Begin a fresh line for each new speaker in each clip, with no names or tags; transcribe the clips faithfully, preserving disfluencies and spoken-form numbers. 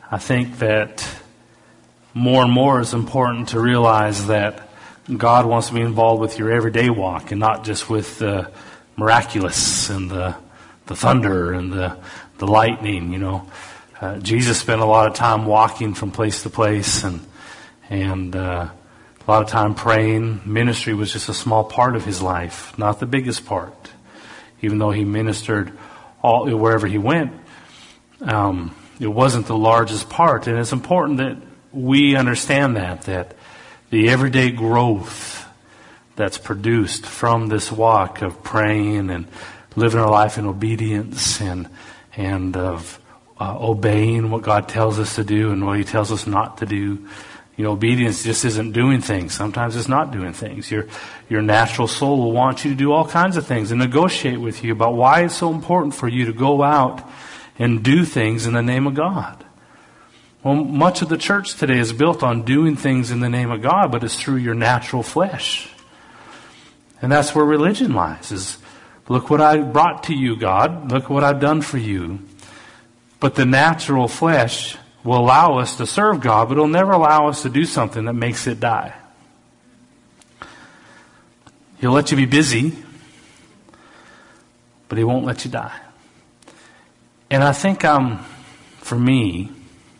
I think that more and more it's important to realize that God wants to be involved with your everyday walk and not just with the miraculous and the the thunder and the, the lightning, you know. Uh, Jesus spent a lot of time walking from place to place and and uh, a lot of time praying. Ministry was just a small part of his life, not the biggest part. Even though he ministered all wherever he went, um, it wasn't the largest part. And it's important that we understand that, that the everyday growth that's produced from this walk of praying and living our life in obedience and and of uh, obeying what God tells us to do and what he tells us not to do. You know, obedience just isn't doing things. Sometimes it's not doing things. Your your natural soul will want you to do all kinds of things and negotiate with you about why it's so important for you to go out and do things in the name of God. Well, much of the church today is built on doing things in the name of God, but it's through your natural flesh. And that's where religion lies, is look what I brought to you, God. Look what I've done for you. But the natural flesh will allow us to serve God, but it'll never allow us to do something that makes it die. He'll let you be busy, but he won't let you die. And I think, um, for me,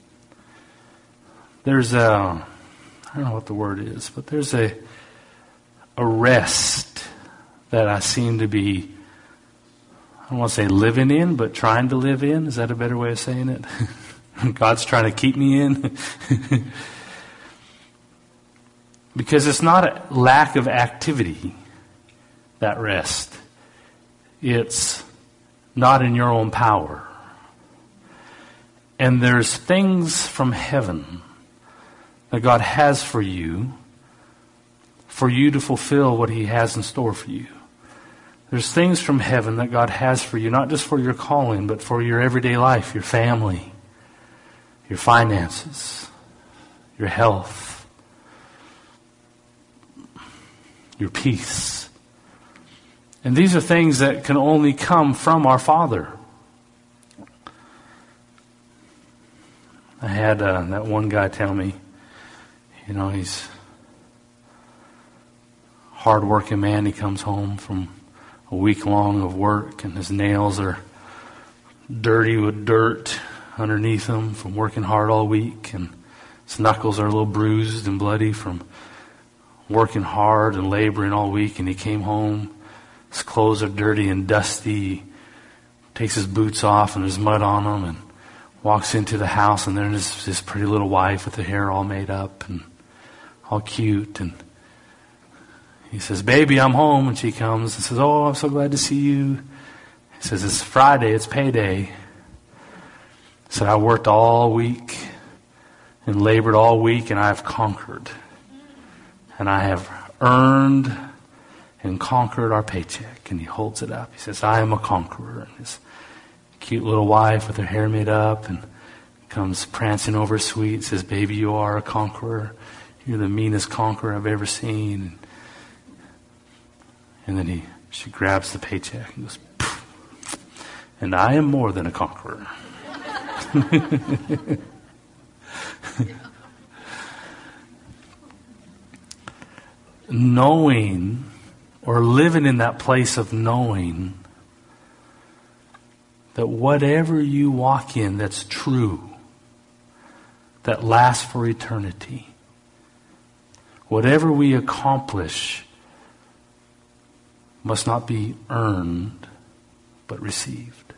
there's a, I don't know what the word is, but there's a, a rest that I seem to be, I don't want to say living in, but trying to live in. Is that a better way of saying it? God's trying to keep me in. Because it's not a lack of activity, that rest. It's not in your own power. And there's things from heaven that God has for you, for you to fulfill what he has in store for you. There's things from heaven that God has for you, not just for your calling, but for your everyday life, your family, your finances, your health, your peace. And these are things that can only come from our Father. I had uh, that one guy tell me, you know, he's a hard-working man. He comes home from a week long of work, and his nails are dirty with dirt underneath him from working hard all week, and his knuckles are a little bruised and bloody from working hard and laboring all week. And he came home, his clothes are dirty and dusty. He takes his boots off and there's mud on them, and walks into the house, and there's his pretty little wife with her hair all made up and all cute, and he says, "Baby, I'm home." And she comes and says, "Oh, I'm so glad to see you." He says, "It's Friday, it's payday." He said, "I worked all week and labored all week, and I have conquered. And I have earned and conquered our paycheck." And he holds it up. He says, "I am a conqueror." And his cute little wife with her hair made up and comes prancing over sweet, says, "Baby, you are a conqueror. You're the meanest conqueror I've ever seen." And then he, she grabs the paycheck and goes, "Poof. And I am more than a conqueror." Knowing, or living in that place of knowing that whatever you walk in that's true, that lasts for eternity, whatever we accomplish must not be earned, but received.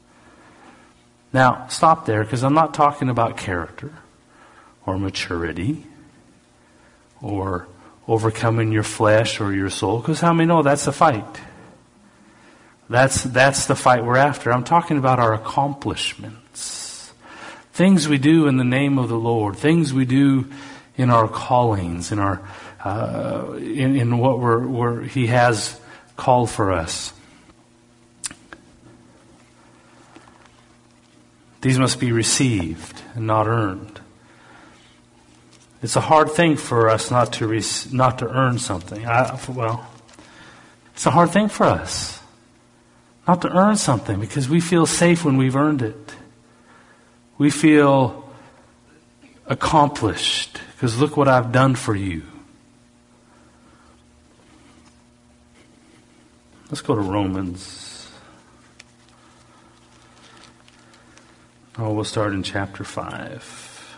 Now, stop there, because I'm not talking about character or maturity or overcoming your flesh or your soul, because how many know that's the fight? That's, that's the fight we're after. I'm talking about our accomplishments. Things we do in the name of the Lord. Things we do in our callings, in our, uh, in, in what we're, we're, He has called for us. These must be received and not earned. It's a hard thing for us not to re- not to earn something. I, well, it's a hard thing for us not to earn something, because we feel safe when we've earned it. We feel accomplished, because look what I've done for you. Let's go to Romans. Oh, we'll start in chapter five.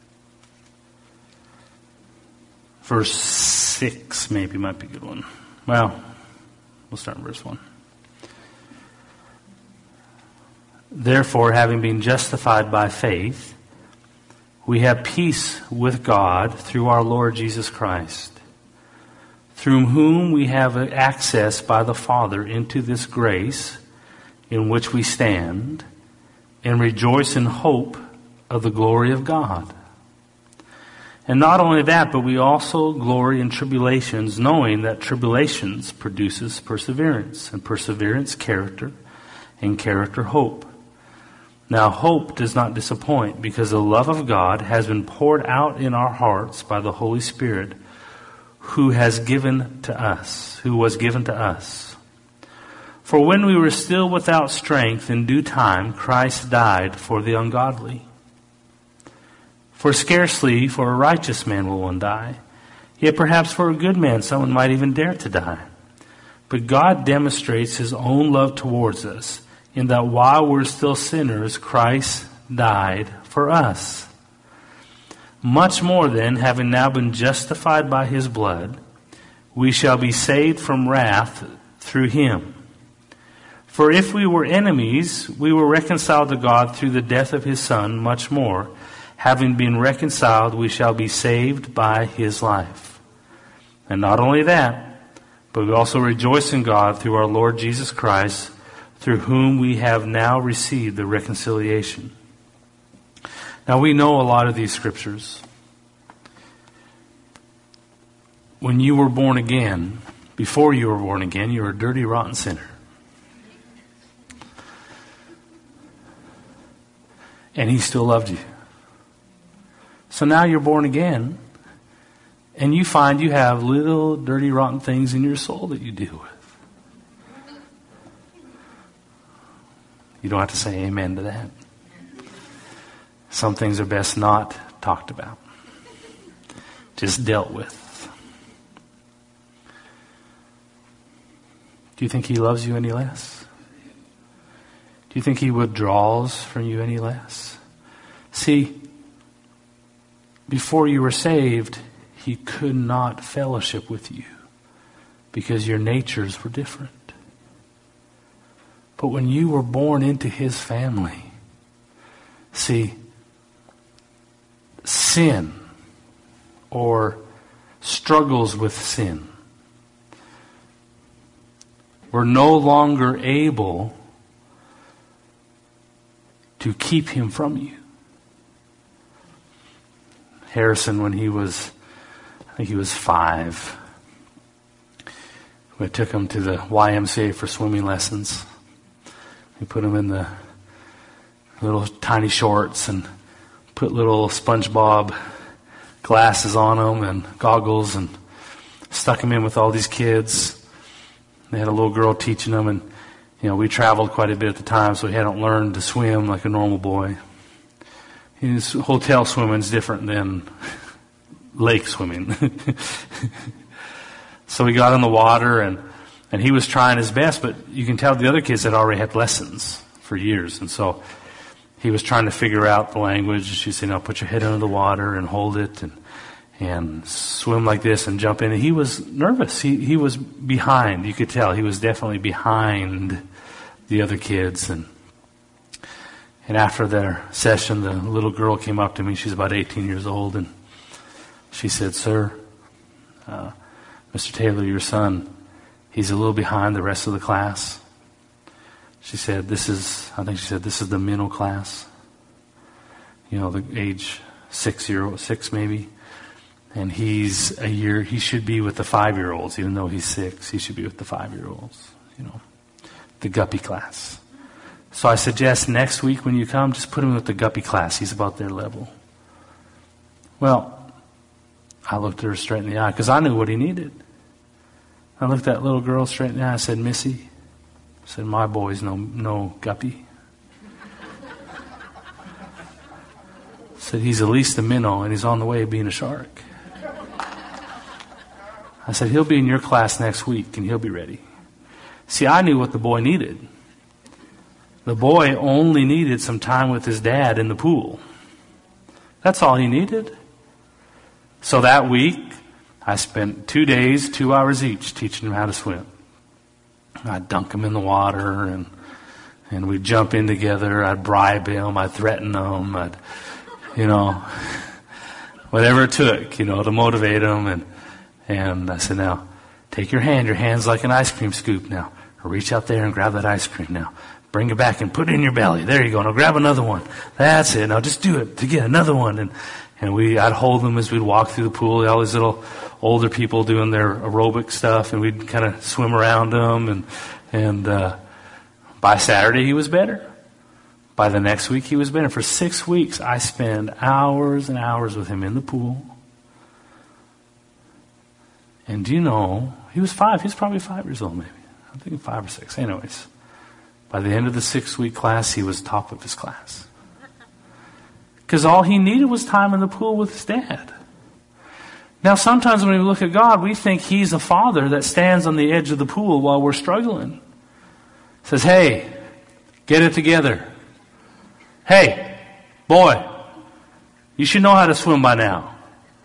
Verse six maybe might be a good one. Well, we'll start in verse one. Therefore, having been justified by faith, we have peace with God through our Lord Jesus Christ, through whom we have access by the Father into this grace in which we stand, and rejoice in hope of the glory of God. And not only that, but we also glory in tribulations, knowing that tribulations produces perseverance, and perseverance character, and character hope. Now hope does not disappoint, because the love of God has been poured out in our hearts by the Holy Spirit, who has given to us, who was given to us. For when we were still without strength, in due time Christ died for the ungodly. For scarcely for a righteous man will one die, yet perhaps for a good man someone might even dare to die. But God demonstrates His own love towards us, in that while we're still sinners, Christ died for us. Much more then, having now been justified by His blood, we shall be saved from wrath through Him. For if we were enemies, we were reconciled to God through the death of His Son. Much more, having been reconciled, we shall be saved by His life. And not only that, but we also rejoice in God through our Lord Jesus Christ, through whom we have now received the reconciliation. Now we know a lot of these scriptures. When you were born again, before you were born again, you were a dirty, rotten sinner. And He still loved you. So now you're born again, and you find you have little, dirty, rotten things in your soul that you deal with. You don't have to say amen to that. Some things are best not talked about, just dealt with. Do you think He loves you any less? Do you think He withdraws from you any less? See, before you were saved, He could not fellowship with you because your natures were different. But when you were born into His family, see, sin or struggles with sin were no longer able to keep Him from you. Harrison, when he was, I think he was five, we took him to the Y M C A for swimming lessons. We put him in the little tiny shorts and put little SpongeBob glasses on him and goggles and stuck him in with all these kids. They had a little girl teaching them, and you know we traveled quite a bit at the time, so he hadn't learned to swim like a normal boy. His hotel swimming is different than lake swimming. So we got in the water, and, and he was trying his best, but you can tell the other kids had already had lessons for years. And so he was trying to figure out the language. She said, "Now put your head under the water and hold it and and swim like this and jump in." And he was nervous. He he was behind. You could tell he was definitely behind the other kids. And and after their session, the little girl came up to me. She's about eighteen years old, and she said, "Sir, uh, Mister Taylor, your son, he's a little behind the rest of the class." She said, "This is," I think she said, "this is the middle class. You know, the age six year old, six maybe. And he's a year, he should be with the five-year-olds, even though he's six. He should be with the five-year-olds, you know, the guppy class." So I suggest next week when you come, just put him with the guppy class. He's about their level. Well, I looked at her straight in the eye because I knew what he needed. I looked at that little girl straight in the eye. I said, "Missy," I said, "my boy's no no guppy." said, he's at least a minnow and he's on the way of being a shark. I said, he'll be in your class next week and he'll be ready. See, I knew what the boy needed. The boy only needed some time with his dad in the pool. That's all he needed. So that week, I spent two days, two hours each, teaching him how to swim. I'd dunk him in the water, and and we'd jump in together. I'd bribe him. I'd threaten him. I'd, you know, whatever it took, you know, to motivate him. And and I said, now, take your hand. Your hand's like an ice cream scoop now. Reach out there and grab that ice cream now. Bring it back and put it in your belly. There you go. Now grab another one. That's it. Now just do it to get another one. And and we, I'd hold them as we'd walk through the pool. All these little older people doing their aerobic stuff, and we'd kind of swim around them. And and uh, by Saturday he was better. By the next week he was better. For six weeks I spent hours and hours with him in the pool. And do you know, he was five. He was probably five years old, maybe. I'm thinking five or six. Anyways, by the end of the six-week class, he was top of his class. Because all he needed was time in the pool with his dad. Now, sometimes when we look at God, we think he's a father that stands on the edge of the pool while we're struggling. Says, hey, get it together. Hey, boy, you should know how to swim by now.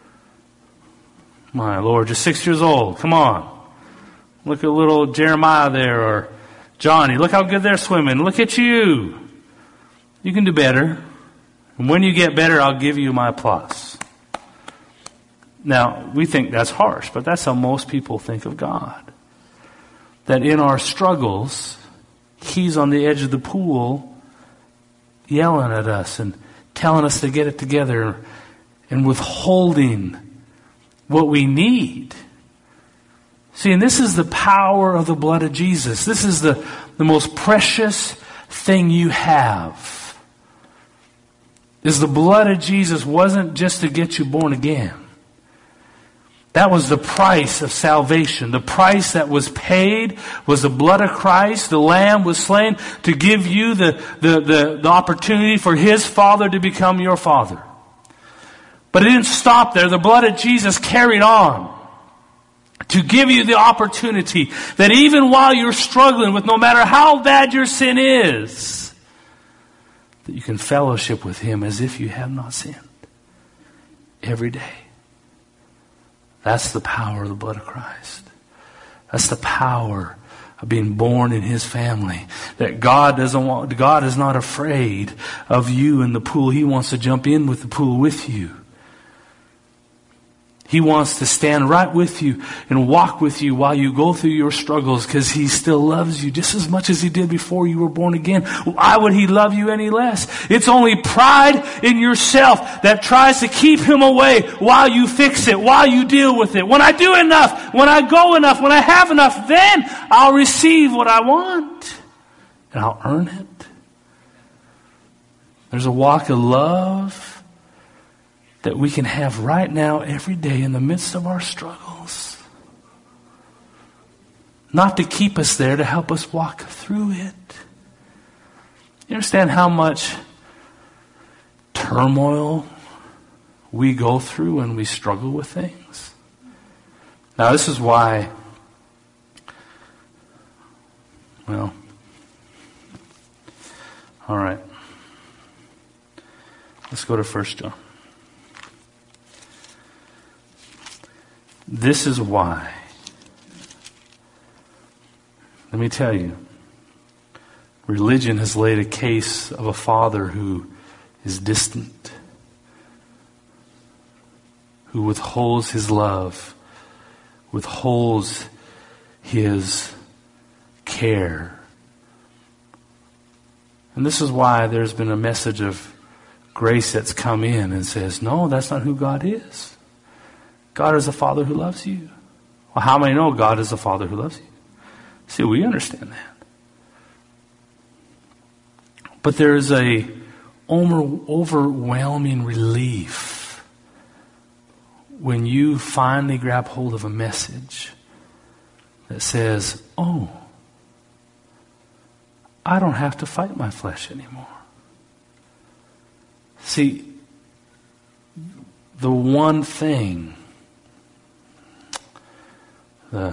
My Lord, you're six years old. Come on. Look at little Jeremiah there, or Johnny. Look how good they're swimming. Look at you. You can do better. And when you get better, I'll give you my applause. Now, we think that's harsh, but that's how most people think of God. That in our struggles, he's on the edge of the pool yelling at us and telling us to get it together and withholding what we need. See, and this is the power of the blood of Jesus. This is the, the most precious thing you have. Is the blood of Jesus wasn't just to get you born again. That was the price of salvation. The price that was paid was the blood of Christ. The Lamb was slain to give you the, the, the, the opportunity for His Father to become your Father. But it didn't stop there. The blood of Jesus carried on to give you the opportunity that even while you're struggling with no matter how bad your sin is, that you can fellowship with Him as if you have not sinned every day. That's the power of the blood of Christ. That's the power of being born in His family. That God doesn't want, God is not afraid of you in the pool. He wants to jump in with the pool with you. He wants to stand right with you and walk with you while you go through your struggles, because He still loves you just as much as He did before you were born again. Why would He love you any less? It's only pride in yourself that tries to keep Him away while you fix it, while you deal with it. When I do enough, when I go enough, when I have enough, then I'll receive what I want and I'll earn it. There's a walk of love that we can have right now, every day, in the midst of our struggles. Not to keep us there, to help us walk through it. You understand how much turmoil we go through when we struggle with things? Now, this is why, well, all right. Let's go to First John. This is why. Let me tell you, religion has laid a case of a father who is distant, who withholds his love, withholds his care. And this is why there's been a message of grace that's come in and says, no, that's not who God is. God is a Father who loves you. Well, how many know God is a Father who loves you? See, we understand that. But there is a over, overwhelming relief when you finally grab hold of a message that says, oh, I don't have to fight my flesh anymore. See, the one thing, the,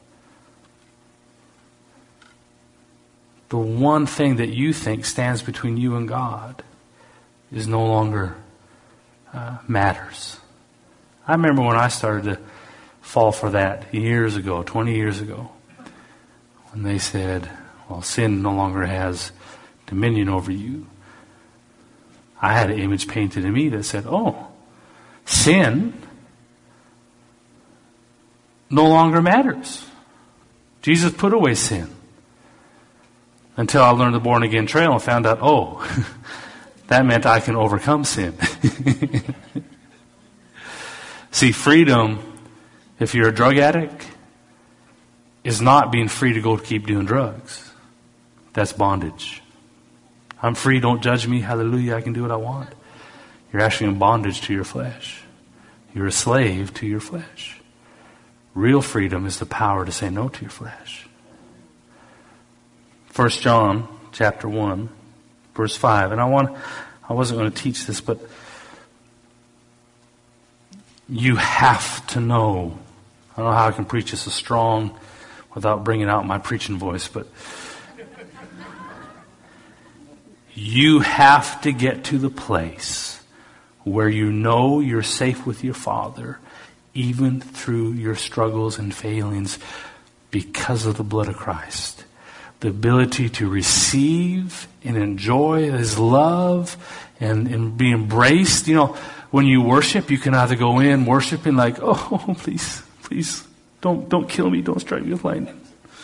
the one thing that you think stands between you and God is no longer uh, matters. I remember when I started to fall for that years ago, twenty years ago, when they said, well, sin no longer has dominion over you. I had an image painted in me that said, oh, sin no longer matters. Jesus put away sin. Until I learned the born again trail and found out, oh, that meant I can overcome sin. See, freedom, if you're a drug addict, is not being free to go keep doing drugs. That's bondage. I'm free, don't judge me, hallelujah, I can do what I want. You're actually in bondage to your flesh. You're a slave to your flesh. Real freedom is the power to say no to your flesh. First John chapter one, verse five. And I want I wasn't going to teach this, but you have to know. I don't know how I can preach this as strong without bringing out my preaching voice, but you have to get to the place where you know you're safe with your Father, even through your struggles and failings, because of the blood of Christ. The ability to receive and enjoy His love and, and be embraced. You know, when you worship, you can either go in worshiping like, oh, please, please, don't, don't kill me, don't strike me with lightning.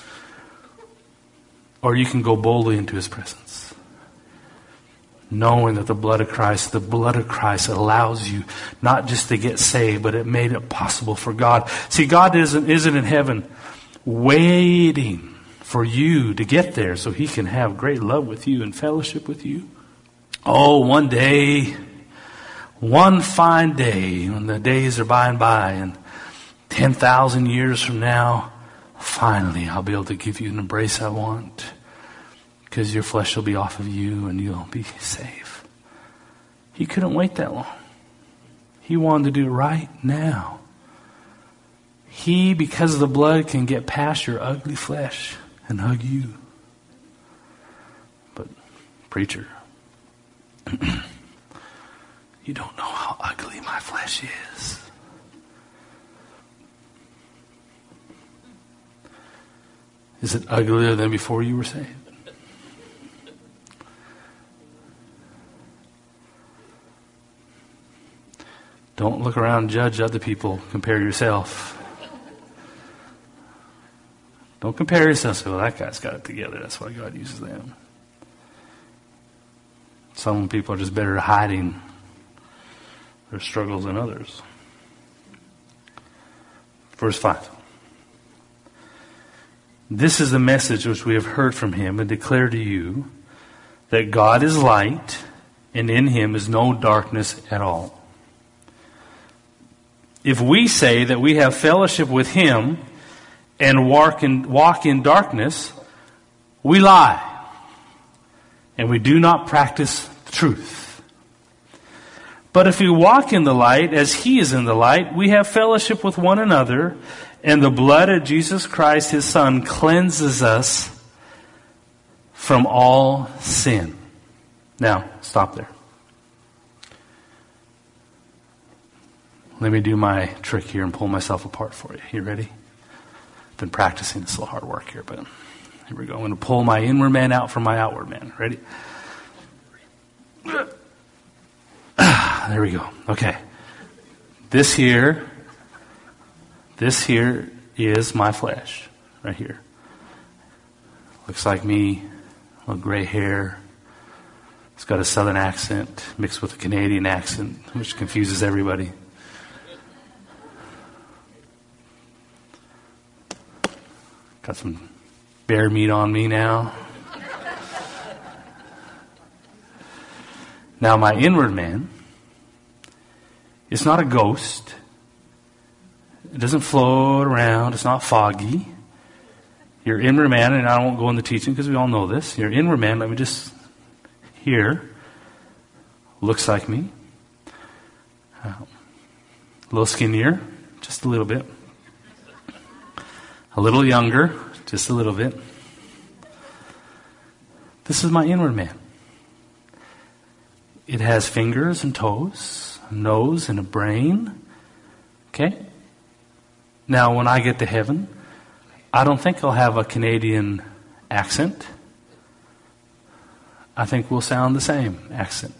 Or you can go boldly into His presence, knowing that the blood of Christ, the blood of Christ allows you not just to get saved, but it made it possible for God. See, God isn't, isn't in heaven waiting for you to get there so He can have great love with you and fellowship with you. Oh, one day, one fine day, when the days are by and by, and ten thousand years from now, finally I'll be able to give you an embrace I want, because your flesh will be off of you and you'll be safe. He couldn't wait that long. He wanted to do it right now. He, because of the blood, can get past your ugly flesh and hug you. But, preacher, you don't know how ugly my flesh is. Is it uglier than before you were saved? Don't look around and judge other people. Compare yourself. Don't compare yourself. Say, well, that guy's got it together. That's why God uses them. Some people are just better at hiding their struggles than others. Verse five. This is the message which we have heard from Him and declare to you, that God is light, and in Him is no darkness at all. If we say that we have fellowship with Him and walk in, walk in darkness, we lie, and we do not practice truth. But if we walk in the light as He is in the light, we have fellowship with one another, and the blood of Jesus Christ, His Son, cleanses us from all sin. Now, stop there. Let me do my trick here and pull myself apart for you. You ready? I've been practicing. It's a little hard work here, but here we go. I'm going to pull my inward man out from my outward man. Ready? There we go. Okay. This here, this here is my flesh. Right here. Looks like me. A little gray hair. It's got a southern accent mixed with a Canadian accent, which confuses everybody. Got some bear meat on me now. Now my inward man is not a ghost. It doesn't float around. It's not foggy. Your inward man, and I won't go into teaching because we all know this. Your inward man, let me just here, looks like me. Uh, A little skinnier, just a little bit. A little younger, just a little bit. This is my inward man. It has fingers and toes, a nose and a brain. Okay? Now, when I get to heaven, I don't think I'll have a Canadian accent. I think we'll sound the same accent.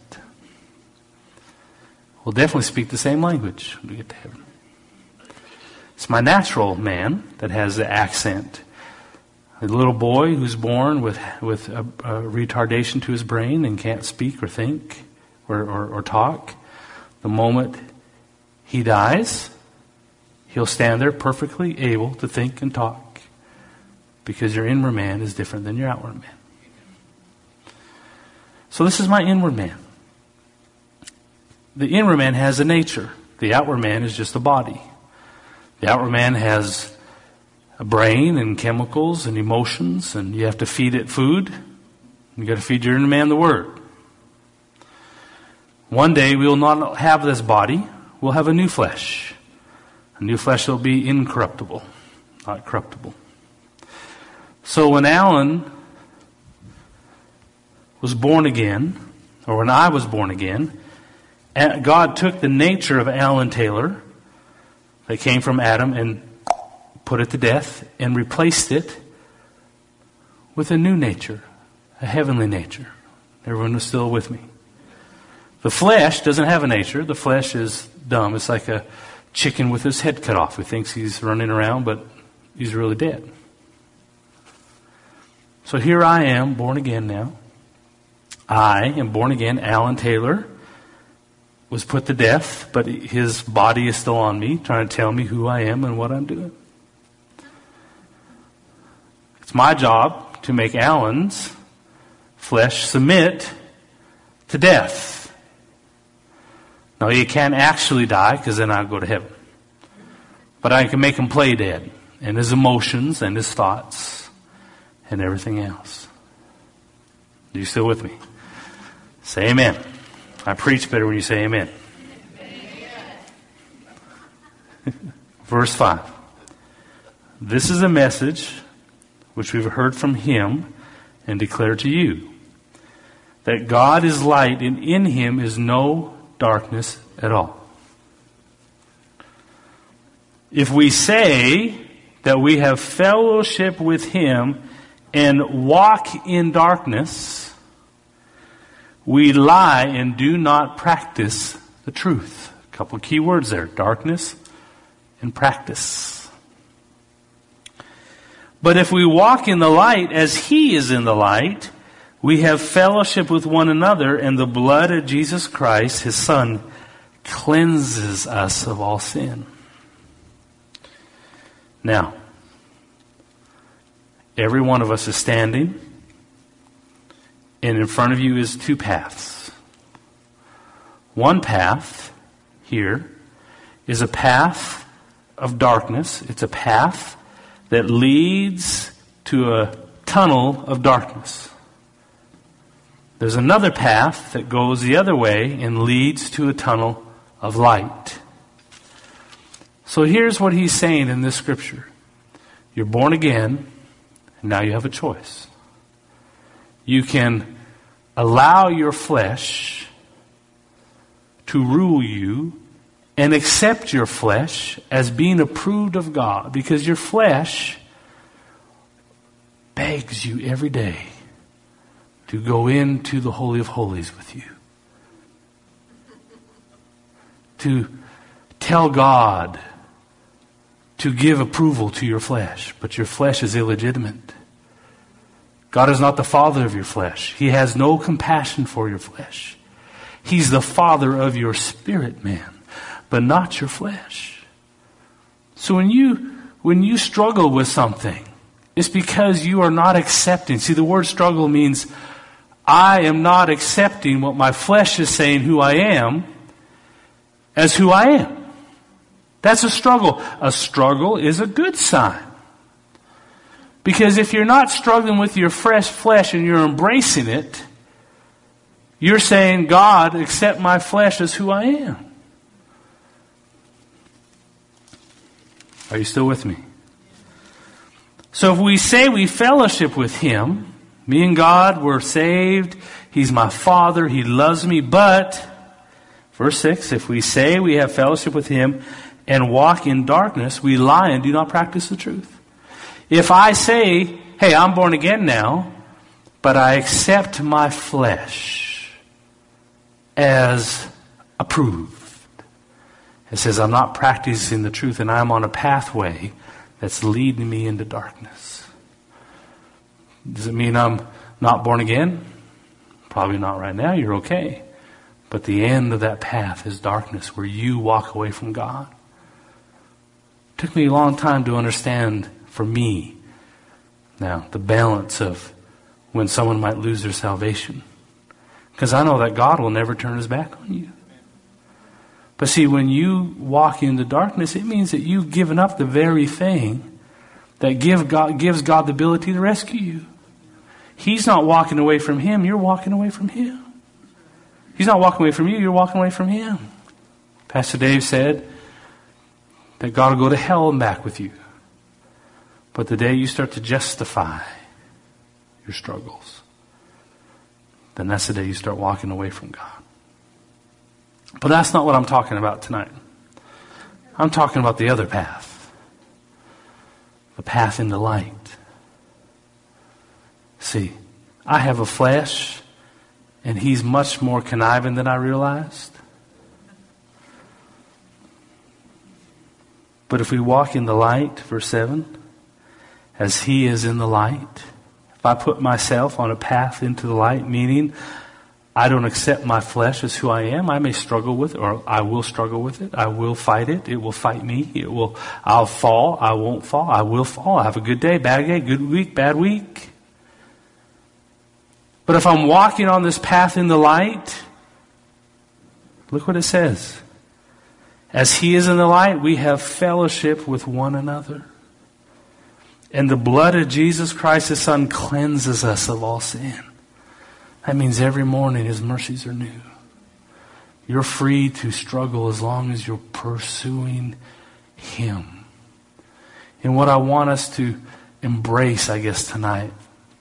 We'll definitely speak the same language when we get to heaven. It's my natural man that has the accent. A little boy who's born with with a, a retardation to his brain and can't speak or think or, or, or talk. The moment he dies, he'll stand there perfectly able to think and talk, because your inward man is different than your outward man. So this is my inward man. The inward man has a nature. The outward man is just a body. The outward man has a brain and chemicals and emotions, and you have to feed it food. You got to feed your inner man the Word. One day we will not have this body. We'll have a new flesh. A new flesh will be incorruptible, not corruptible. So when Alan was born again, or when I was born again, God took the nature of Alan Taylor that came from Adam and put it to death and replaced it with a new nature, a heavenly nature. Everyone was still with me. The flesh doesn't have a nature. The flesh is dumb. It's like a chicken with his head cut off who thinks he's running around, but he's really dead. So here I am, born again now. I am born again. Alan Taylor was put to death, but his body is still on me, trying to tell me who I am and what I'm doing. It's my job to make Alan's flesh submit to death. Now, he can't actually die, because then I'll go to heaven. But I can make him play dead, and his emotions and his thoughts and everything else. Are you still with me? Say amen. I preach better when you say amen. Amen. Verse five. This is a message which we've heard from him and declare to you, that God is light and in him is no darkness at all. If we say that we have fellowship with him and walk in darkness, we lie and do not practice the truth. A couple of key words there: darkness and practice. But if we walk in the light as he is in the light, we have fellowship with one another, and the blood of Jesus Christ, his Son, cleanses us of all sin. Now, every one of us is standing, and in front of you is two paths. One path here is a path of darkness. It's a path that leads to a tunnel of darkness. There's another path that goes the other way and leads to a tunnel of light. So here's what he's saying in this scripture. You're born again, and now you have a choice. You can allow your flesh to rule you and accept your flesh as being approved of God, because your flesh begs you every day to go into the Holy of Holies with you. To tell God to give approval to your flesh, but your flesh is illegitimate. God is not the father of your flesh. He has no compassion for your flesh. He's the father of your spirit, man, but not your flesh. So when you when you struggle with something, it's because you are not accepting. See, the word struggle means I am not accepting what my flesh is saying who I am as who I am. That's a struggle. A struggle is a good sign. Because if you're not struggling with your fresh flesh and you're embracing it, you're saying, God, accept my flesh as who I am. Are you still with me? So if we say we fellowship with him, me and God, we're saved, he's my Father, he loves me, but, verse six, if we say we have fellowship with him and walk in darkness, we lie and do not practice the truth. If I say, hey, I'm born again now, but I accept my flesh as approved. It says I'm not practicing the truth and I'm on a pathway that's leading me into darkness. Does it mean I'm not born again? Probably not right now. You're okay. But the end of that path is darkness where you walk away from God. It took me a long time to understand, for me, now, the balance of when someone might lose their salvation. Because I know that God will never turn his back on you. But see, when you walk into darkness, it means that you've given up the very thing that give God, gives God the ability to rescue you. He's not walking away from him, you're walking away from him. He's not walking away from you, you're walking away from him. Pastor Dave said that God will go to hell and back with you. But the day you start to justify your struggles, then that's the day you start walking away from God. But that's not what I'm talking about tonight. I'm talking about the other path. The path into light. See, I have a flesh, and he's much more conniving than I realized. But if we walk in the light, verse seven, as he is in the light, if I put myself on a path into the light, meaning I don't accept my flesh as who I am, I may struggle with it, or I will struggle with it. I will fight it. It will fight me. It will. I'll fall. I won't fall. I will fall. I have a good day, bad day, good week, bad week. But if I'm walking on this path in the light, look what it says. As he is in the light, we have fellowship with one another. And the blood of Jesus Christ, his Son, cleanses us of all sin. That means every morning his mercies are new. You're free to struggle as long as you're pursuing him. And what I want us to embrace, I guess, tonight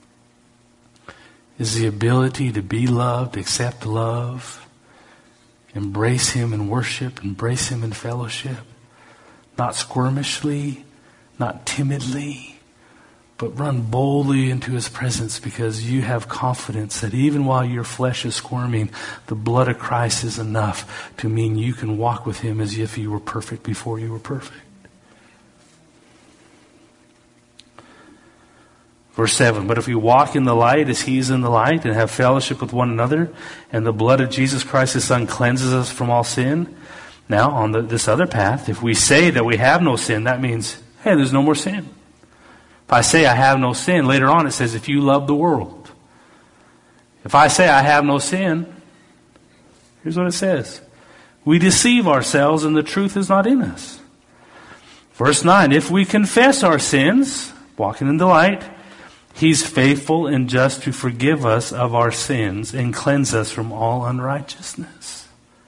is the ability to be loved, accept love, embrace him in worship, embrace him in fellowship. Not squirmishly, not timidly, but run boldly into his presence because you have confidence that even while your flesh is squirming, the blood of Christ is enough to mean you can walk with him as if you were perfect before you were perfect. Verse seven, but if we walk in the light as he is in the light and have fellowship with one another, and the blood of Jesus Christ his Son cleanses us from all sin. Now, on the, this other path, if we say that we have no sin, that means, hey, there's no more sin. If I say I have no sin, later on it says, if you love the world. If I say I have no sin, here's what it says. We deceive ourselves and the truth is not in us. Verse nine, if we confess our sins, walking in the light, he's faithful and just to forgive us of our sins and cleanse us from all unrighteousness.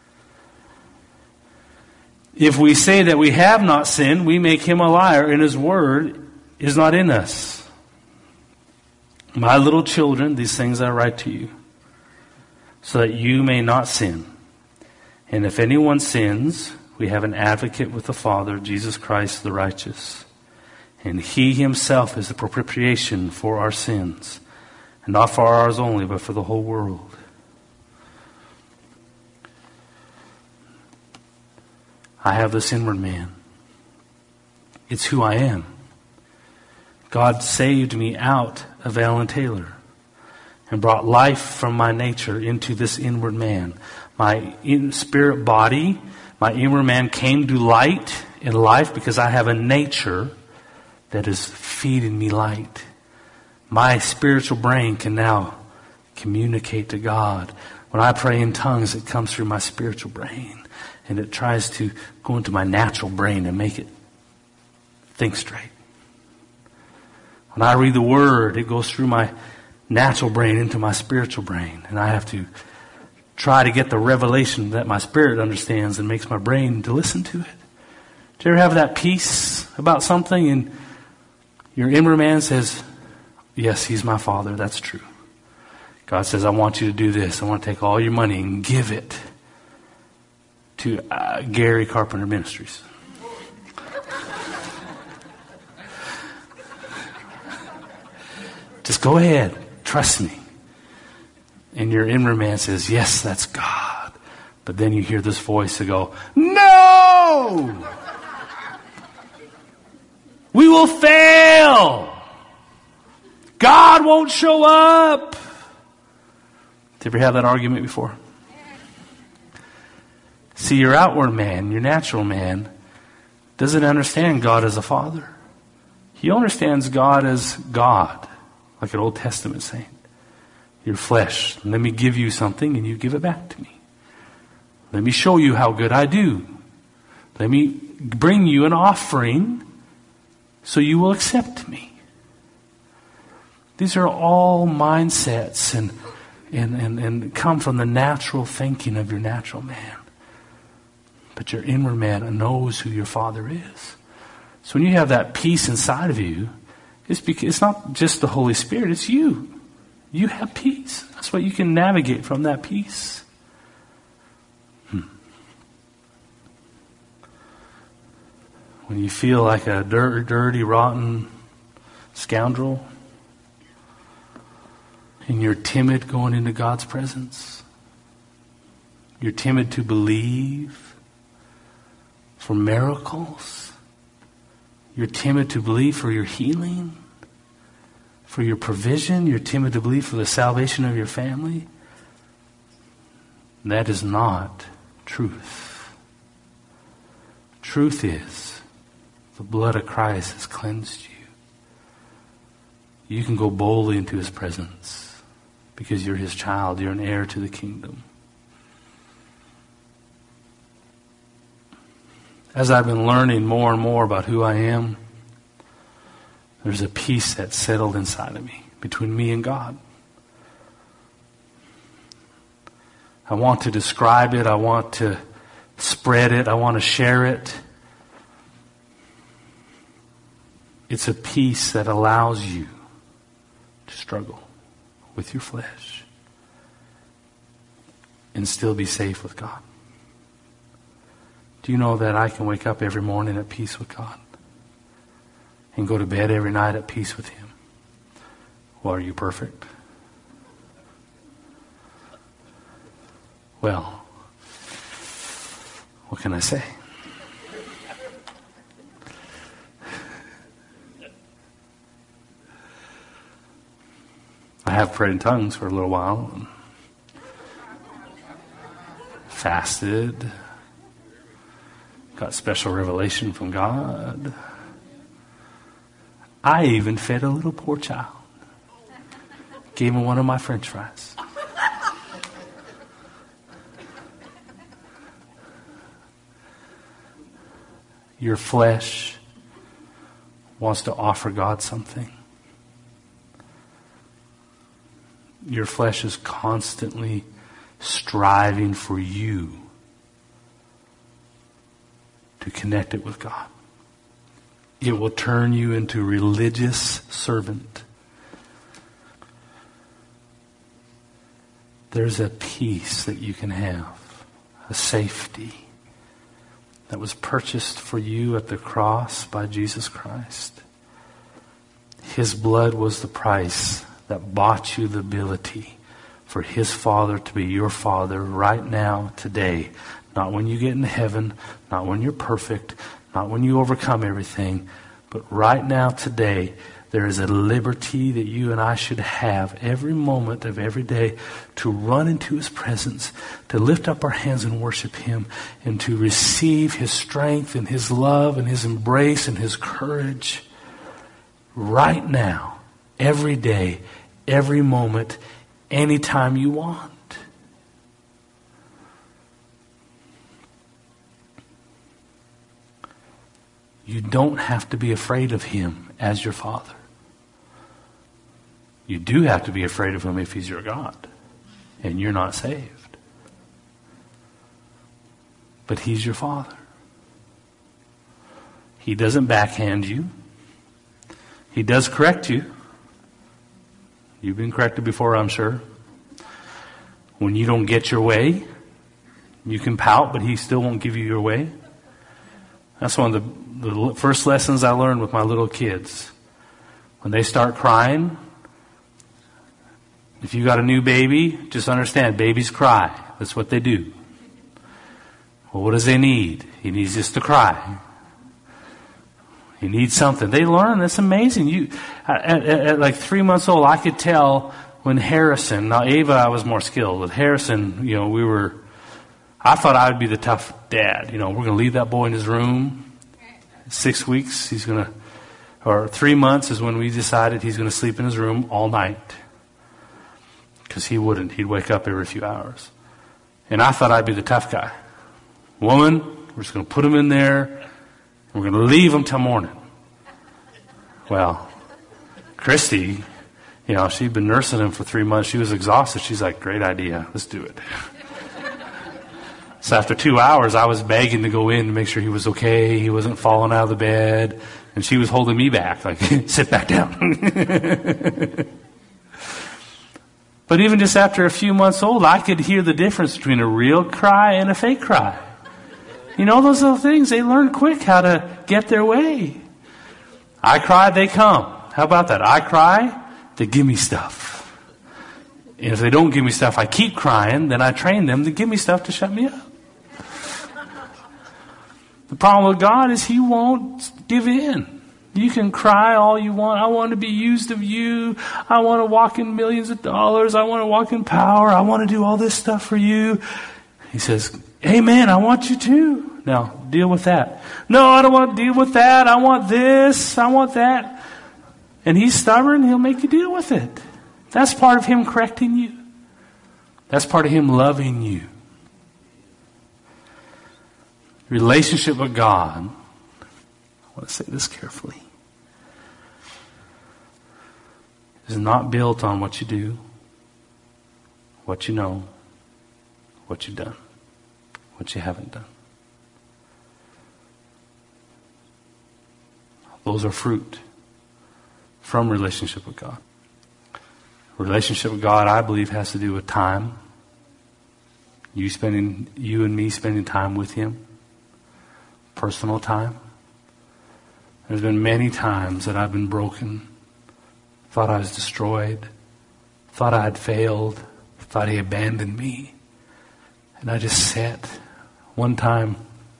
If we say that we have not sinned, we make him a liar and his word is not in us. My little children, these things I write to you, so that you may not sin. And if anyone sins, we have an advocate with the Father, Jesus Christ the righteous. And he himself is the propitiation for our sins, and not for ours only, but for the whole world. I have this inward man. It's who I am. God saved me out of Alan Taylor and brought life from my nature into this inward man. My in spirit body, my inward man came to light in life because I have a nature that is feeding me light. My spiritual brain can now communicate to God. When I pray in tongues, it comes through my spiritual brain. And it tries to go into my natural brain and make it think straight. When I read the Word, it goes through my natural brain into my spiritual brain. And I have to try to get the revelation that my spirit understands and makes my brain to listen to it. Do you ever have that peace about something and your inner man says, yes, he's my father, that's true. God says, I want you to do this. I want to take all your money and give it to uh, Gary Carpenter Ministries. Just go ahead. Trust me. And your inner man says, yes, that's God. But then you hear this voice that go, no! We will fail. God won't show up. Did you ever have that argument before? See, your outward man, your natural man, doesn't understand God as a father. He understands God as God, like an Old Testament saint. Your flesh, let me give you something and you give it back to me. Let me show you how good I do. Let me bring you an offering so you will accept me. These are all mindsets and, and, and, and come from the natural thinking of your natural man. But your inward man knows who your Father is. So when you have that peace inside of you, it's, because, it's not just the Holy Spirit, it's you. You have peace. That's what you can navigate from, that peace. Hmm. When you feel like a dirt, dirty, rotten scoundrel, and you're timid going into God's presence, you're timid to believe for miracles, you're timid to believe for your healing, for your provision, you're timid to believe for the salvation of your family, that is not truth. Truth is, the blood of Christ has cleansed you. You can go boldly into His presence because you're His child, you're an heir to the kingdom. As I've been learning more and more about who I am, there's a peace that's settled inside of me, between me and God. I want to describe it. I want to spread it. I want to share it. It's a peace that allows you to struggle with your flesh and still be safe with God. Do you know that I can wake up every morning at peace with God? And go to bed every night at peace with Him? Well, are you perfect? Well, what can I say? I have prayed in tongues for a little while. And fasted. Got special revelation from God. I even fed a little poor child. Gave him one of my French fries. Your flesh wants to offer God something. Your flesh is constantly striving for you to connect it with God. It will turn you into a religious servant. There's a peace that you can have, a safety that was purchased for you at the cross by Jesus Christ. His blood was the price that bought you the ability for His Father to be your Father right now, today. Not when you get into heaven, not when you're perfect, not when you overcome everything, but right now, today, there is a liberty that you and I should have every moment of every day to run into His presence, to lift up our hands and worship Him, and to receive His strength and His love and His embrace and His courage right now, every day, every moment, anytime you want. You don't have to be afraid of Him as your Father. You do have to be afraid of Him if He's your God and you're not saved. But He's your Father. He doesn't backhand you. He does correct you. You've been corrected before, I'm sure. When you don't get your way, you can pout, but he still won't give you your way. That's one of the, the first lessons I learned with my little kids. When they start crying, if you got a new baby, just understand, babies cry. That's what they do. Well, what does they need? He needs just to cry. He needs something. They learn. That's amazing. You, at, at, at like three months old, I could tell when Harrison, now Ava, I was more skilled. With Harrison, you know, we were, I thought I would be the tough dad. You know, we're going to leave that boy in his room. Six weeks, he's going to, or three months is when we decided he's going to sleep in his room all night. Because he wouldn't. He'd wake up every few hours. And I thought I'd be the tough guy. Woman, we're just going to put him in there, and we're going to leave him till morning. Well, Christy, you know, she'd been nursing him for three months. She was exhausted. She's like, great idea. Let's do it. So after two hours, I was begging to go in to make sure he was okay. He wasn't falling out of the bed. And she was holding me back, like, sit back down. But even just after a few months old, I could hear the difference between a real cry and a fake cry. You know, those little things, they learn quick how to get their way. I cry, they come. How about that? I cry, they give me stuff. And if they don't give me stuff, I keep crying, then I train them to give me stuff to shut me up. The problem with God is He won't give in. You can cry all you want. I want to be used of you. I want to walk in millions of dollars. I want to walk in power. I want to do all this stuff for you. He says, amen, I want you to. Now, deal with that. No, I don't want to deal with that. I want this. I want that. And He's stubborn. He'll make you deal with it. That's part of Him correcting you. That's part of Him loving you. Relationship with God. I want to say this carefully. Is not built on what you do, what you know, what you've done, what you haven't done. Those are fruit from relationship with God. Relationship with God, I believe, has to do with time. You spending, you and me spending time with Him. Personal time. There's been many times that I've been broken, thought I was destroyed, thought I had failed, thought He abandoned me. And I just sat. One time,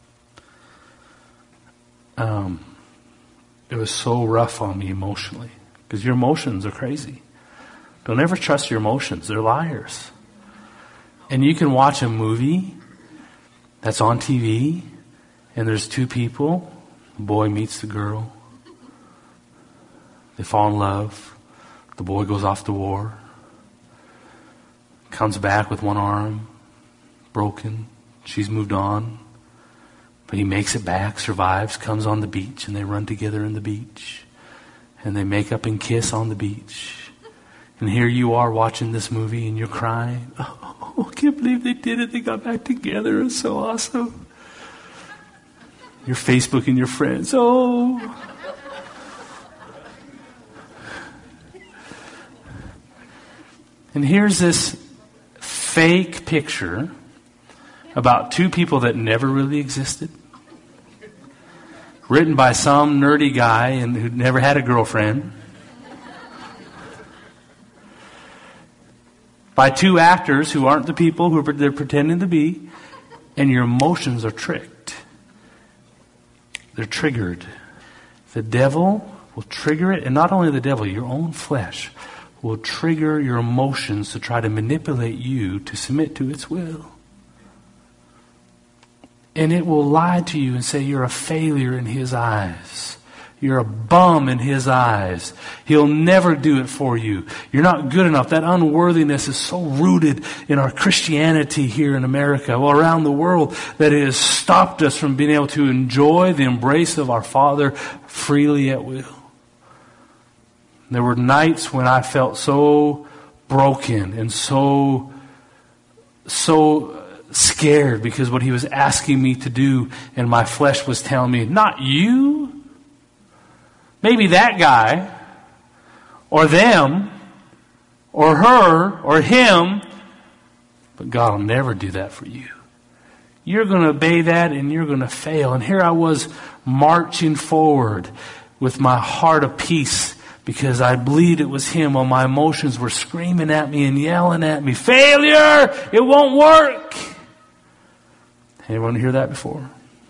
um, it was so rough on me emotionally. Because your emotions are crazy. Don't ever trust your emotions. They're liars. And you can watch a movie that's on T V, and there's two people. The boy meets the girl. They fall in love. The boy goes off to war. Comes back with one arm broken. She's moved on. But he makes it back, survives, comes on the beach, and they run together in the beach. And they make up and kiss on the beach. And here you are watching this movie and you're crying. Oh, I can't believe they did it. They got back together. It's so awesome. You're Facebooking your friends. Oh. And here's this fake picture about two people that never really existed. Written by some nerdy guy and who never had a girlfriend. By two actors who aren't the people who they're pretending to be. And your emotions are tricked. They're triggered. The devil will trigger it, and not only the devil, your own flesh will trigger your emotions to try to manipulate you to submit to its will. And it will lie to you and say you're a failure in His eyes. You're a bum in His eyes. He'll never do it for you. You're not good enough. That unworthiness is so rooted in our Christianity here in America, well, around the world, that it has stopped us from being able to enjoy the embrace of our Father freely at will. There were nights when I felt so broken and so, so scared because what He was asking me to do, and my flesh was telling me, not you. maybe that guy, or them, or her, or him, but God will never do that for you. You're going to obey that and you're going to fail. And here I was marching forward with my heart of peace because I believed it was Him while my emotions were screaming at me and yelling at me, failure! It won't work! Anyone hear that before?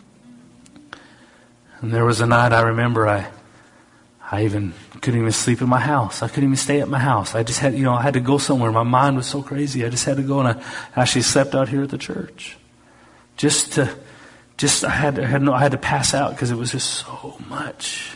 And there was a night I remember I I even couldn't even sleep in my house. I couldn't even stay at my house. I just had, you know, I had to go somewhere. My mind was so crazy. I just had to go, and I actually slept out here at the church. Just to, just I had to, I had no, I had to pass out because it was just so much.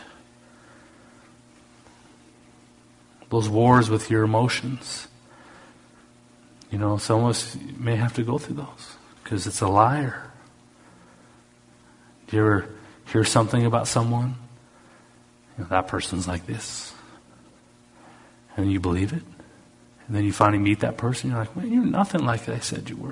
Those wars with your emotions. You know, some of us may have to go through those because it's a liar. Do you ever hear something about someone? You know, that person's like this. And you believe it. And then you finally meet that person. You're like, man, you're nothing like they said you were.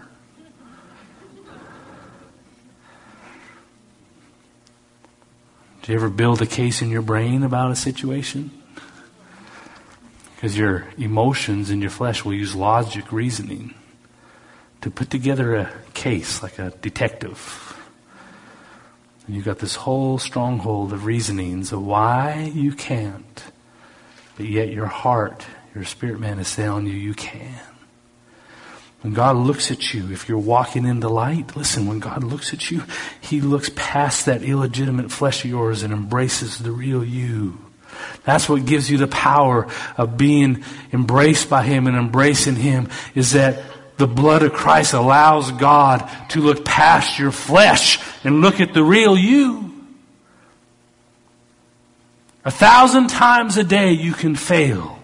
Do you ever build a case in your brain about a situation? Because your emotions and your flesh will use logic reasoning to put together a case like a detective. And you've got this whole stronghold of reasonings of why you can't. But yet your heart, your spirit man is telling you you can. When God looks at you, if you're walking in the light, listen, when God looks at you, He looks past that illegitimate flesh of yours and embraces the real you. That's what gives you the power of being embraced by Him and embracing Him, is that the blood of Christ allows God to look past your flesh and look at the real you. A thousand times a day you can fail,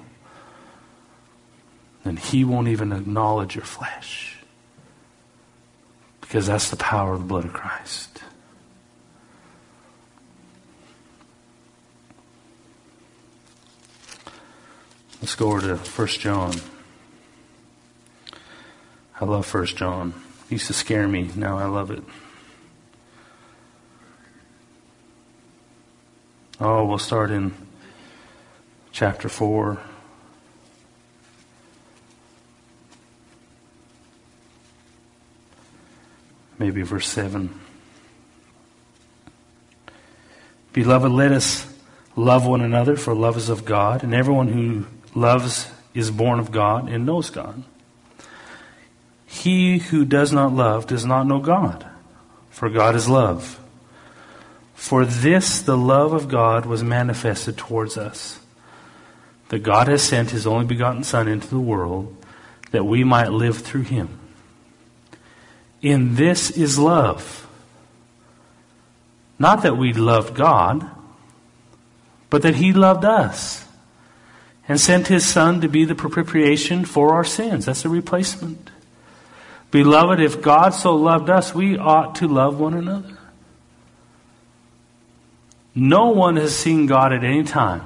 and He won't even acknowledge your flesh, because that's the power of the blood of Christ. Let's go over to First John. I love First John. It used to scare me. Now I love it. Oh, we'll start in chapter four. Maybe verse seven. Beloved, let us love one another, for love is of God, and everyone who loves is born of God and knows God. He who does not love does not know God, for God is love. For this the love of God was manifested towards us, that God has sent His only begotten Son into the world, that we might live through Him. In this is love. Not that we loved God, but that He loved us and sent His Son to be the propitiation for our sins. That's a replacement. Beloved, if God so loved us, we ought to love one another. No one has seen God at any time.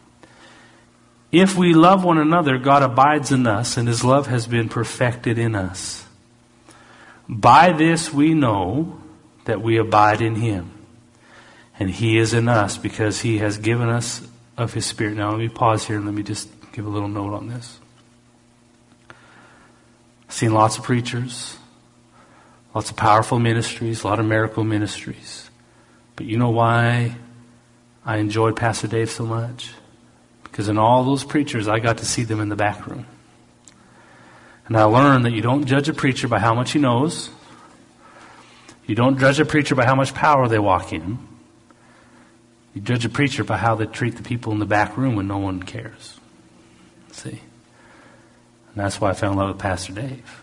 If we love one another, God abides in us, and His love has been perfected in us. By this we know that we abide in Him, and He is in us, because He has given us of His Spirit. Now let me pause here and let me just give a little note on this. I've seen lots of preachers, lots of powerful ministries, a lot of miracle ministries. But you know why I enjoyed Pastor Dave so much? Because in all those preachers, I got to see them in the back room. And I learned that you don't judge a preacher by how much he knows. You don't judge a preacher by how much power they walk in. You judge a preacher by how they treat the people in the back room when no one cares. See? And that's why I fell in love with Pastor Dave.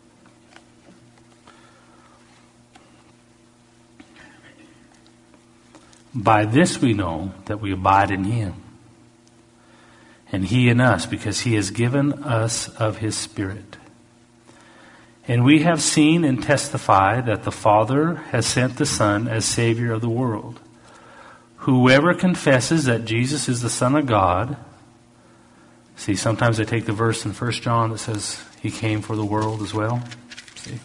By this we know that we abide in Him, and He in us, because He has given us of His Spirit. And we have seen and testified that the Father has sent the Son as Savior of the world. Whoever confesses that Jesus is the Son of God. See, sometimes I take the verse in First John that says He came for the world as well. See?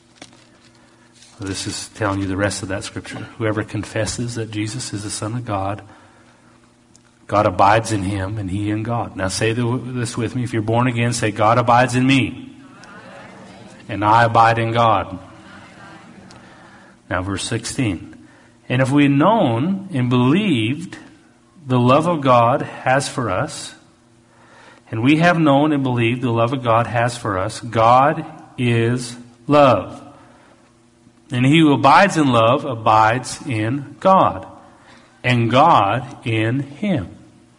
This is telling you the rest of that scripture. Whoever confesses that Jesus is the Son of God God abides in him and he in God. Now say this with me. If you're born again, say, God abides in me and I abide in God. Now verse sixteen. And if we had known and believed the love of God has for us, and we have known and believed the love of God has for us, God is love. And he who abides in love abides in God, and God in him.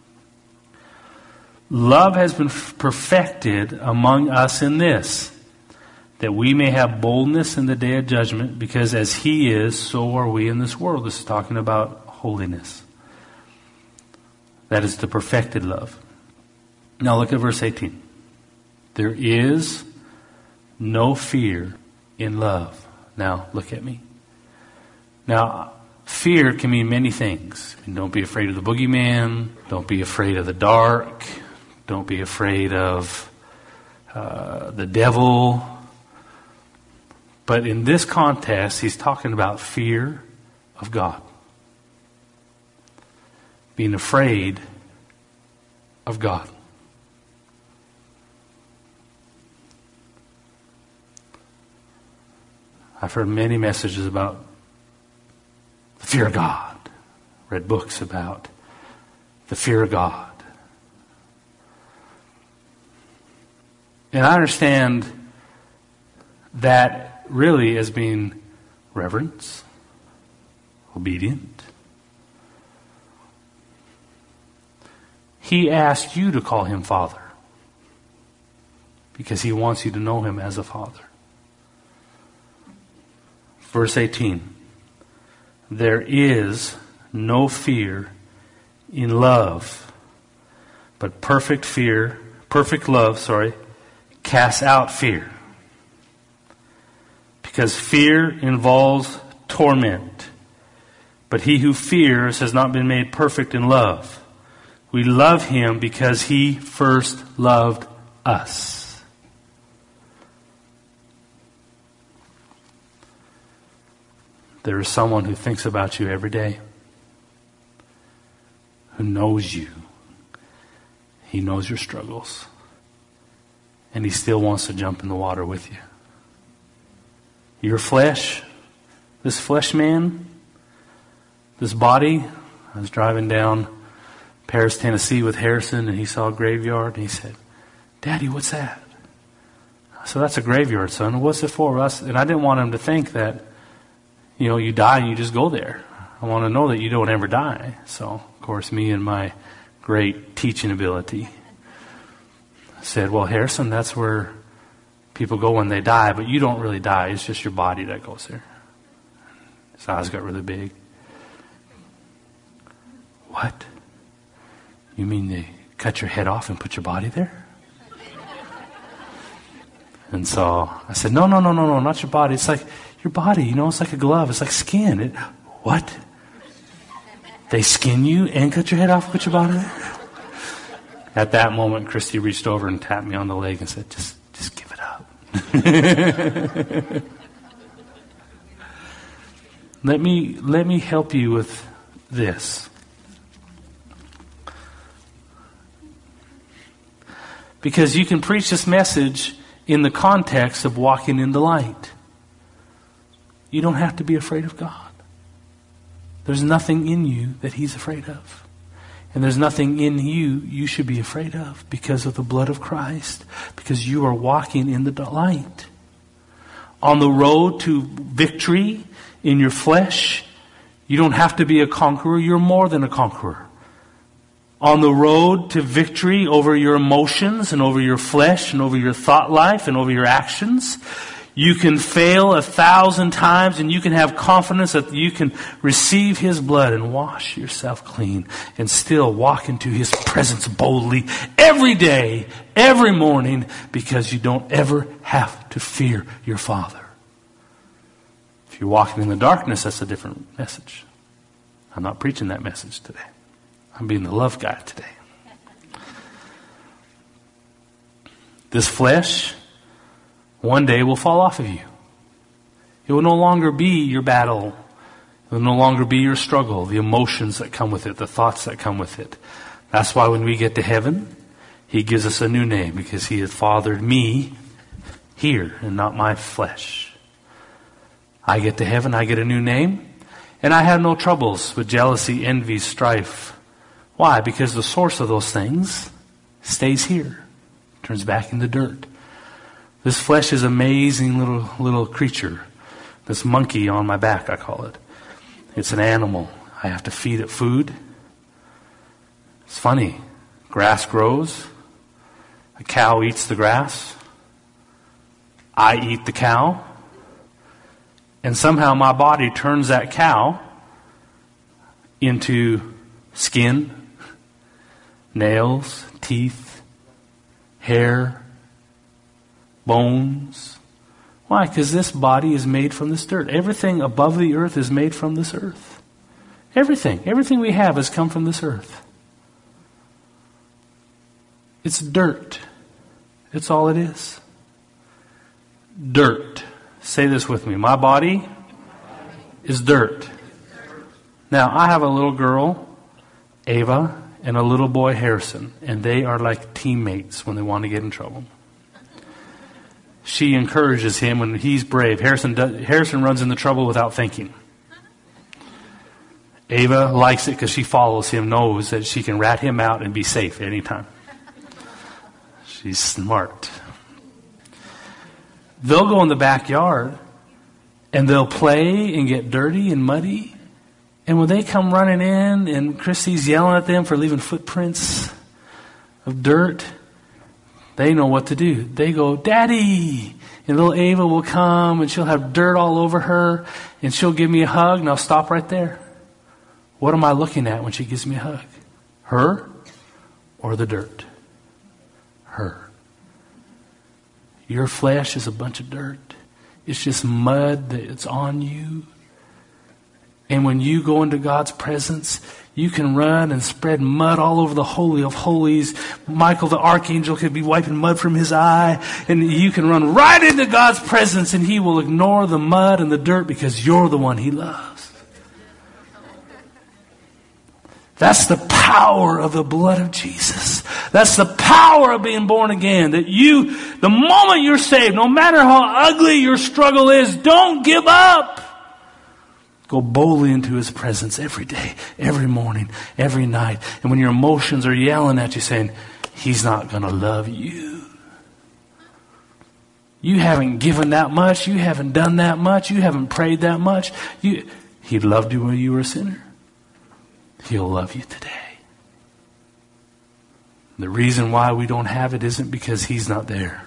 Love has been perfected among us in this, that we may have boldness in the day of judgment, because as he is, so are we in this world. This is talking about holiness. That is the perfected love. Now look at verse eighteen. There is no fear in love. Now look at me. Now, fear can mean many things. I mean, don't be afraid of the boogeyman. Don't be afraid of the dark. Don't be afraid of uh, the devil. But in this context, he's talking about fear of God. Being afraid of God. I've heard many messages about the fear of God. Read books about the fear of God. And I understand that really as being reverence, obedient. He asked you to call him Father because he wants you to know him as a Father. Verse eighteen. There is no fear in love, but perfect fear, perfect love, sorry, casts out fear. Because fear involves torment. But he who fears has not been made perfect in love. We love him because he first loved us. There is someone who thinks about you every day, who knows you. He knows your struggles. And he still wants to jump in the water with you. Your flesh, this flesh man, this body. I was driving down Paris, Tennessee with Harrison, and he saw a graveyard, and he said, Daddy, what's that? I said, that's a graveyard, son. What's it for? Us? And I didn't want him to think that, you know, you die and you just go there. I want to know that you don't ever die. So, of course, me and my great teaching ability said, well, Harrison, that's where people go when they die, but you don't really die. It's just your body that goes there. His eyes got really big. What? You mean they cut your head off and put your body there? And so I said, no, no, no, no, no, not your body. It's like your body, you know, it's like a glove. It's like skin. It, what? They skin you and cut your head off and put your body there? At that moment, Christy reached over and tapped me on the leg and said, just, just give it up. let me let me help you with this. Because you can preach this message in the context of walking in the light. You don't have to be afraid of God. There's nothing in you that he's afraid of. And there's nothing in you you should be afraid of because of the blood of Christ. Because you are walking in the light. On the road to victory in your flesh, you don't have to be a conqueror. You're more than a conqueror. On the road to victory over your emotions and over your flesh and over your thought life and over your actions, you can fail a thousand times and you can have confidence that you can receive his blood and wash yourself clean and still walk into his presence boldly every day, every morning, because you don't ever have to fear your Father. If you're walking in the darkness, that's a different message. I'm not preaching that message today. I'm being the love guy today. This flesh one day will fall off of you. It will no longer be your battle. It will no longer be your struggle, the emotions that come with it, the thoughts that come with it. That's why when we get to heaven, he gives us a new name, because he has fathered me here and not my flesh. I get to heaven, I get a new name, and I have no troubles with jealousy, envy, strife. Why? Because the source of those things stays here, turns back into dirt. This flesh is an amazing little little creature. This monkey on my back, I call it. It's an animal. I have to feed it food. It's funny. Grass grows. A cow eats the grass. I eat the cow. And somehow my body turns that cow into skin, nails, teeth, hair, bones. Why? Because this body is made from this dirt. Everything above the earth is made from this earth. Everything. Everything we have has come from this earth. It's dirt. It's all it is. Dirt. Say this with me. My body is dirt. Now, I have a little girl, Ava, and a little boy, Harrison, and they are like teammates when they want to get in trouble. She encourages him when he's brave. Harrison does, Harrison runs into trouble without thinking. Ava likes it because she follows him, knows that she can rat him out and be safe anytime. She's smart. They'll go in the backyard and they'll play and get dirty and muddy. And when they come running in and Christy's yelling at them for leaving footprints of dirt, they know what to do. They go, Daddy! And little Ava will come and she'll have dirt all over her and she'll give me a hug and I'll stop right there. What am I looking at when she gives me a hug? Her or the dirt? Her. Your flesh is a bunch of dirt. It's just mud that's on you. And when you go into God's presence, you can run and spread mud all over the Holy of Holies. Michael the Archangel could be wiping mud from his eye. And you can run right into God's presence and he will ignore the mud and the dirt because you're the one he loves. That's the power of the blood of Jesus. That's the power of being born again. That you, the moment you're saved, no matter how ugly your struggle is, don't give up. Go boldly into his presence every day, every morning, every night. And when your emotions are yelling at you saying, he's not going to love you. You haven't given that much. You haven't done that much. You haven't prayed that much. You, he loved you when you were a sinner. He'll love you today. The reason why we don't have it isn't because he's not there.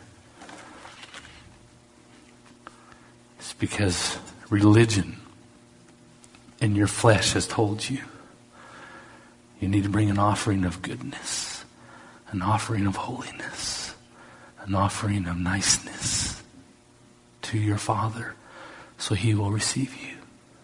It's because religion in your flesh has told you you need to bring an offering of goodness, an offering of holiness, an offering of niceness to your Father so he will receive you.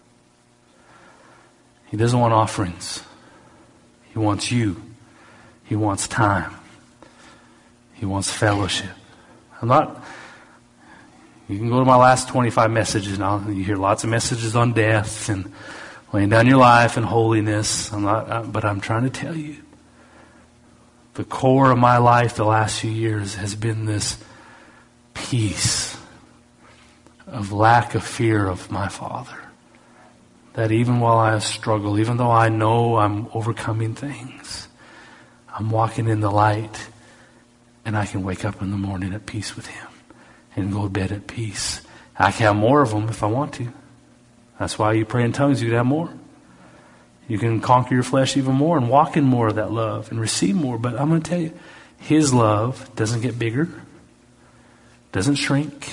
He doesn't want offerings. He wants you. He wants time. He wants fellowship. I'm not, you can go to my last twenty-five messages now. You hear lots of messages on death and laying down your life and holiness. I'm not, but I'm trying to tell you, the core of my life the last few years has been this peace of lack of fear of my Father. That even while I struggle, even though I know I'm overcoming things, I'm walking in the light and I can wake up in the morning at peace with him and go to bed at peace. I can have more of them if I want to. That's why you pray in tongues, you can have more. You can conquer your flesh even more and walk in more of that love and receive more. But I'm going to tell you, his love doesn't get bigger, doesn't shrink.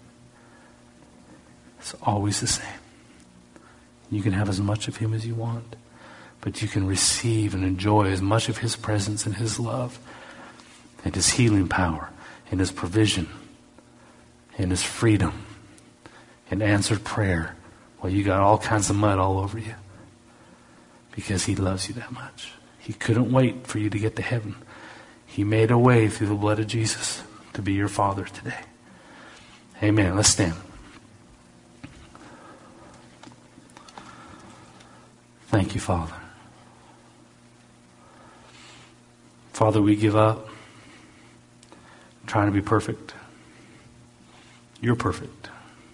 It's always the same. You can have as much of him as you want, but you can receive and enjoy as much of his presence and his love and his healing power and his provision and his freedom and answered prayer while you got all kinds of mud all over you because he loves you that much. He couldn't wait for you to get to heaven. He made a way through the blood of Jesus to be your Father today. Amen. Let's stand. Thank you, Father. Father, we give up trying to be perfect. You're perfect.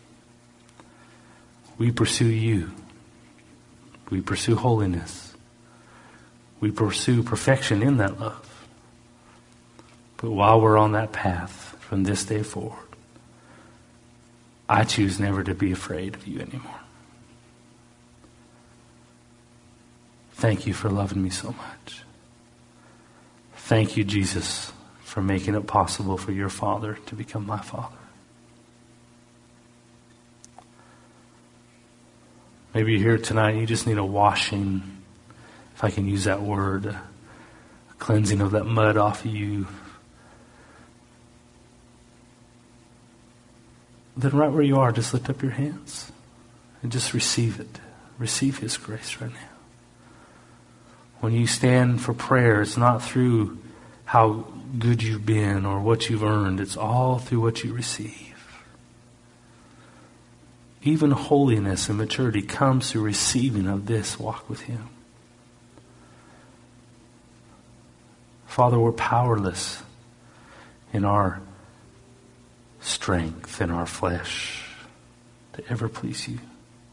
We pursue you. We pursue holiness. We pursue perfection in that love. But while we're on that path from this day forward, I choose never to be afraid of you anymore. Thank you for loving me so much. Thank you, Jesus, for making it possible for your Father to become my Father. Maybe you're here tonight and you just need a washing, if I can use that word, a cleansing of that mud off of you. Then right where you are, just lift up your hands and just receive it. Receive His grace right now. When you stand for prayer, it's not through how good you've been or what you've earned. It's all through what you receive. Even holiness and maturity comes through receiving of this walk with Him. Father, we're powerless in our strength, in our flesh, to ever please you.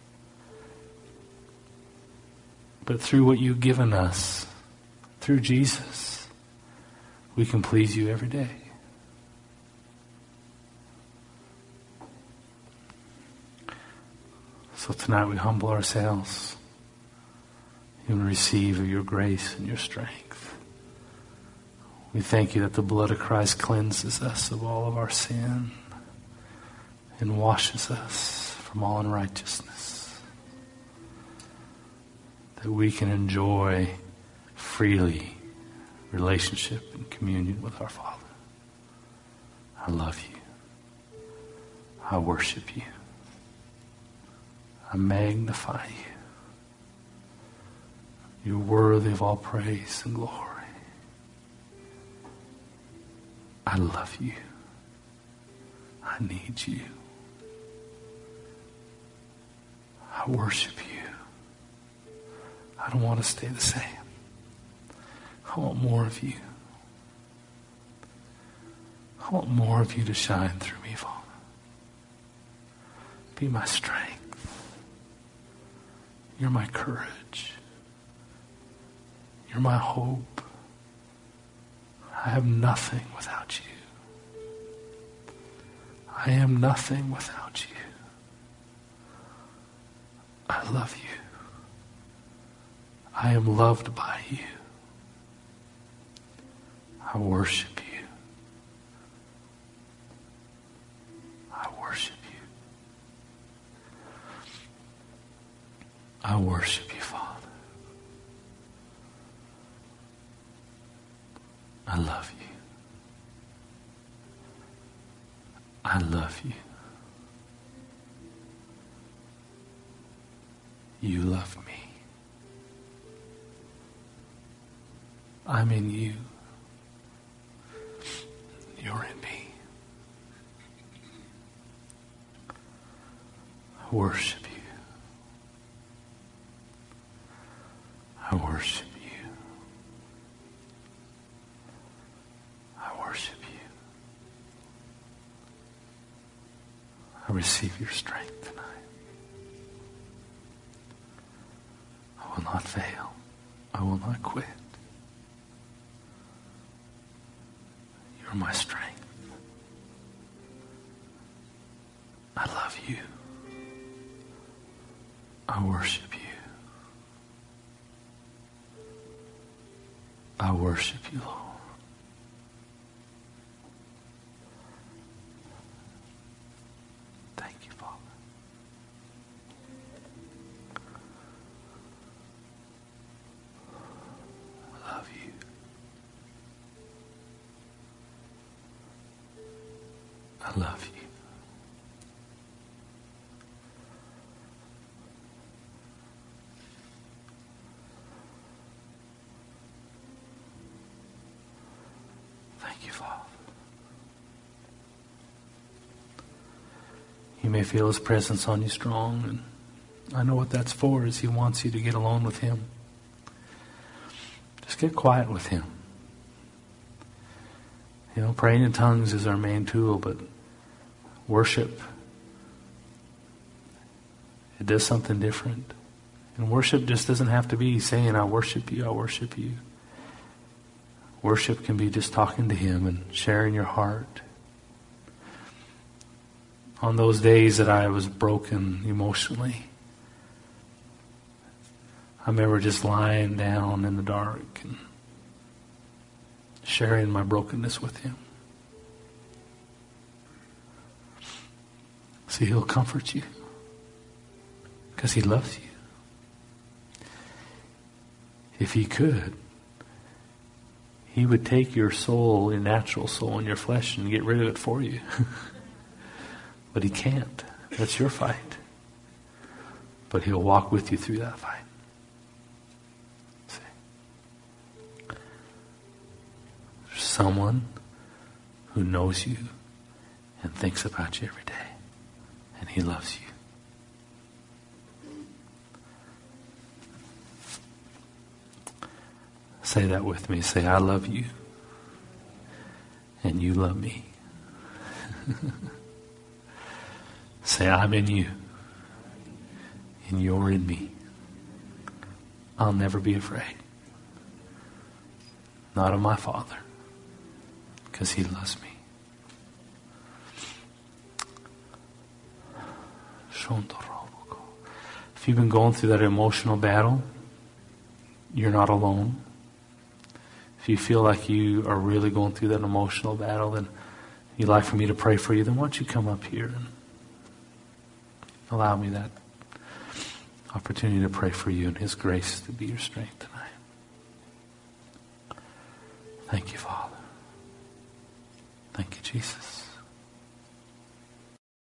But through what you've given us, through Jesus, we can please you every day. So tonight we humble ourselves and receive of your grace and your strength. We thank you that the blood of Christ cleanses us of all of our sin and washes us from all unrighteousness. That we can enjoy freely relationship and communion with our Father. I love you. I worship you. I magnify you. You're worthy of all praise and glory. I love you. I need you. I worship you. I don't want to stay the same. I want more of you. I want more of you to shine through me, Father. Be my strength. You're my courage. You're my hope. I have nothing without you. I am nothing without you. I love you. I am loved by you. I worship you. I worship you. I worship you, Father. I love you. I love you. You love me. I'm in you. You're in me. I worship you. I worship you. I worship you. I receive your strength tonight. I will not fail. I will not quit. You're my strength. I love you. I worship you. I worship you, Lord. Thank you, Father. I love you. I love you. Thank you, Father. You may feel His presence on you strong, and I know what that's for, is He wants you to get alone with Him. Just get quiet with Him. You know, praying in tongues is our main tool, but worship, it does something different. And worship just doesn't have to be saying, I worship you, I worship you. Worship can be just talking to Him and sharing your heart. On those days that I was broken emotionally, I remember just lying down in the dark and sharing my brokenness with Him. See, He'll comfort you because He loves you. If He could, He would take your soul, your natural soul, and your flesh and get rid of it for you. But He can't. That's your fight. But He'll walk with you through that fight. See? There's someone who knows you and thinks about you every day. And He loves you. Say that with me. Say, I love you. And you love me. Say, I'm in you. And you're in me. I'll never be afraid. Not of my Father. Because He loves me. If you've been going through that emotional battle, you're not alone. If you feel like you are really going through that emotional battle, then you'd like for me to pray for you, then why don't you come up here and allow me that opportunity to pray for you and His grace to be your strength tonight. Thank you, Father. Thank you, Jesus.